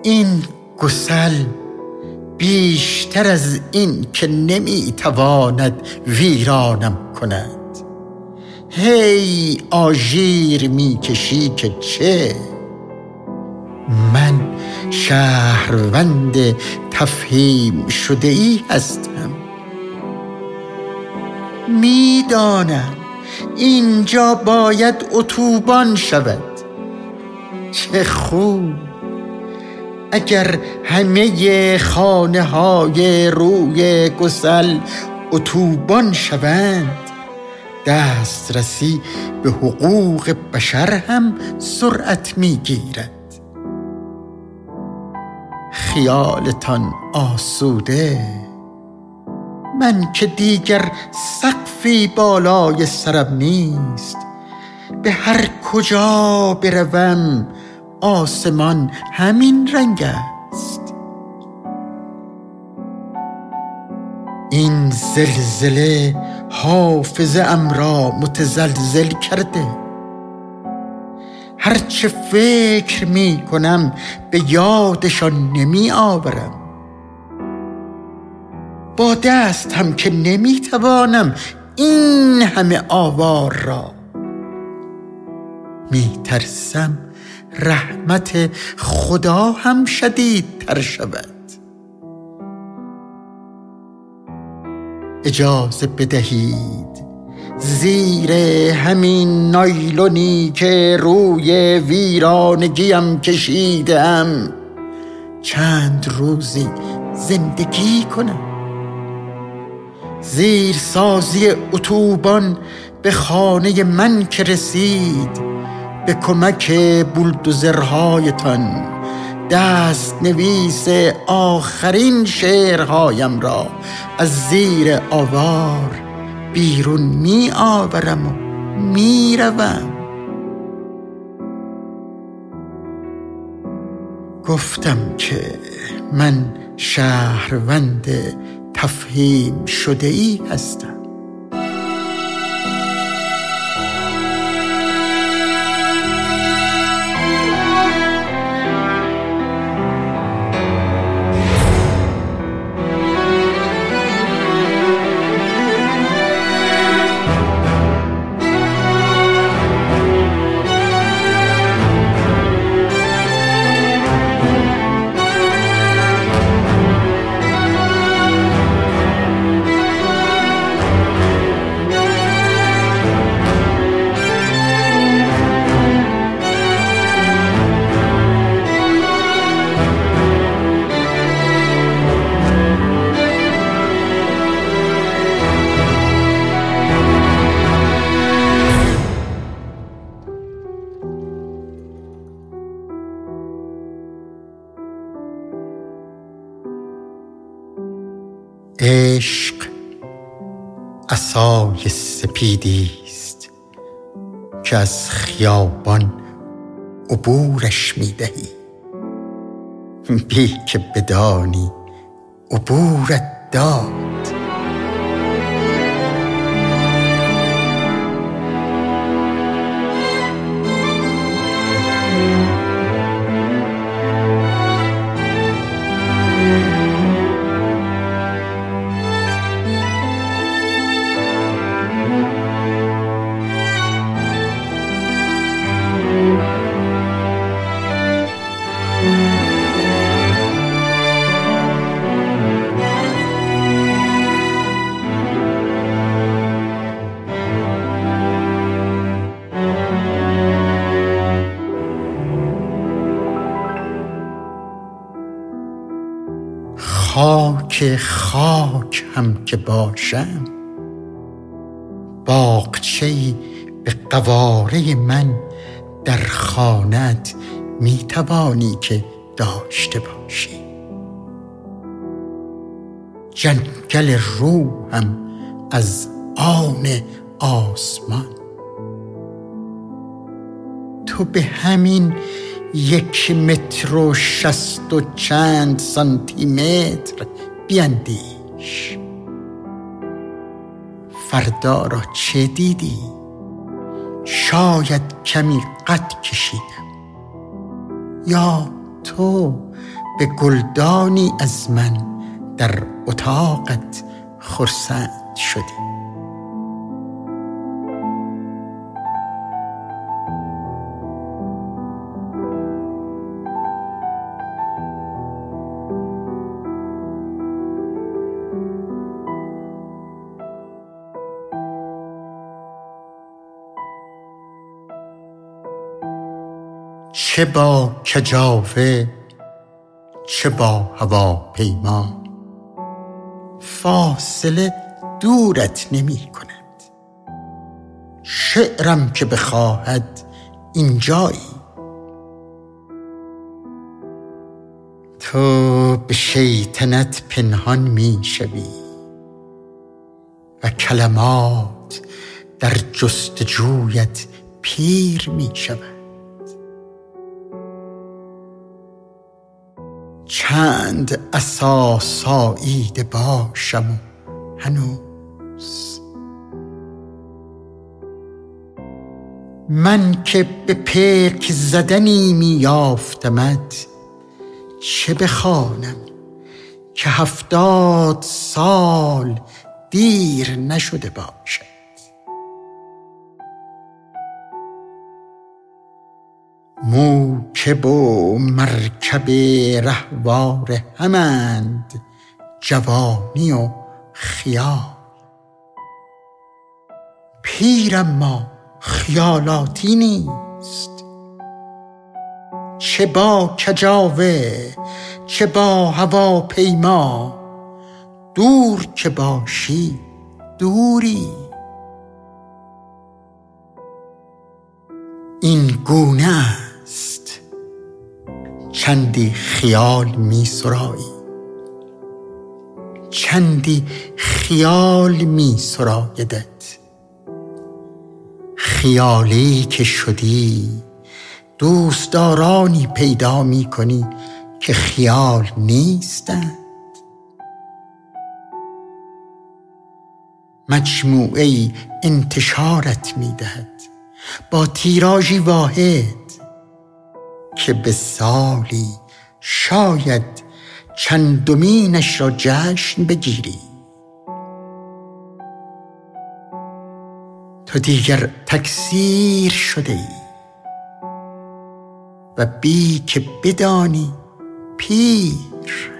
این گسل بیشتر از این که نمیتواند ویرانم کند. هی آژیر میکشی که چه؟ من شهروند تفهیم شده ای هستم. میدانم اینجا باید اتوبان شود. چه خوب اگر همه خانه های روی گسل اتوبان شوند، دسترسی به حقوق بشر هم سرعت میگیرد. خیالتان آسوده، من که دیگر سقفی بالای سرم نیست. به هر کجا بروم آسمان همین رنگ است. این زلزله حافظه ام را متزلزل کرده. هرچه فکر می کنم به یادشان نمی آورم. با دست هم که نمی توانم این همه آوار را. می ترسم رحمت خدا هم شدیدتر شود. اجازه بدهید زیر همین نایلونی که روی ویرانگیم کشیدم چند روزی زندگی کنم. زیر سازی اتوبان به خانه من که رسید، به کمک بولدوزرهایتان دست نویس آخرین شعرهایم را از زیر آوار بیرون می آورم و می روم. گفتم که من شهروند تفهیم شده ای هستم. عشق عصای سپیدی است که از خیابان عبورش می‌دهی، بی که بدانی عبورت داد. خاک هم که باشم، باغچه‌ای به قواره من در خانه‌ات میتوانی که داشته باشی. جنگل روحم از آن آسمان. تو به همین 1.60 و چند سانتیمتر بیندیش. فردا را چه دیدی؟ شاید کمی قد کشیدم، یا تو به گلدانی از من در اتاقت خرسند شدی. چه با کجاوه چه با هواپیما، فاصله دورت نمی کند. شعرم که بخواهد اینجایی، تو به شیطنت پنهان می شوی و کلمات در جستجویت پیر می شود. چند عصا ساییده باشم و هنوز، من که به پرک زدنی می یافتمت، چه بخوانم که 70 سال دیر نشده باشد. موکب و مرکب رهوار همند جوانی و خیال، پیرم ما خیالاتی نیست. چه با کجاوه چه با هواپیما، دور که باشی دوری. این گونه است چندی خیال می سرایی، چندی خیال می سرایدت. خیالی که شدی دوستدارانی پیدا می کنی که خیال نیستند. مجموعه انتشارت می دهد با تیراژی واحد که به سالی شاید چندمینش را جشن بگیری. تو دیگر تکثیر شده ای و بی که بدانی پیر.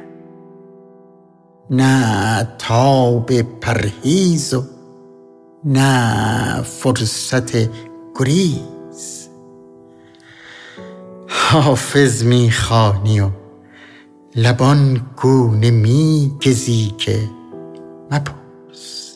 نه تاب پرهیز و نه فرصت گریز. حافظ می خوانی و لبان گونه می گزی که مپرس.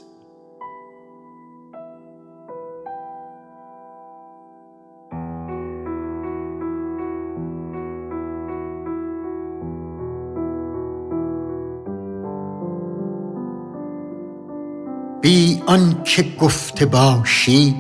بی آن که گفته باشی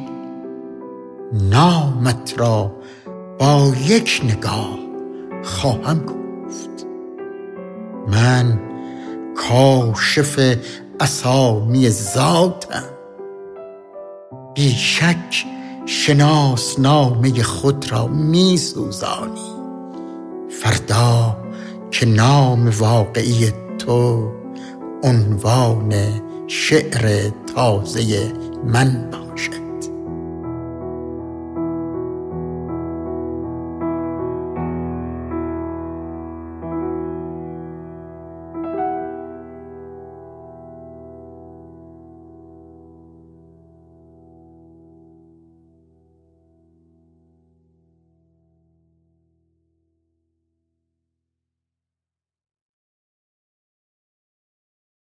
نامت را با یک نگاه خواهم گفت. من کاشف اسامی ذاتم، بی شک شناسنامه خود را می سوزانی. فردا که نام واقعی تو عنوان شعر تازه من باد.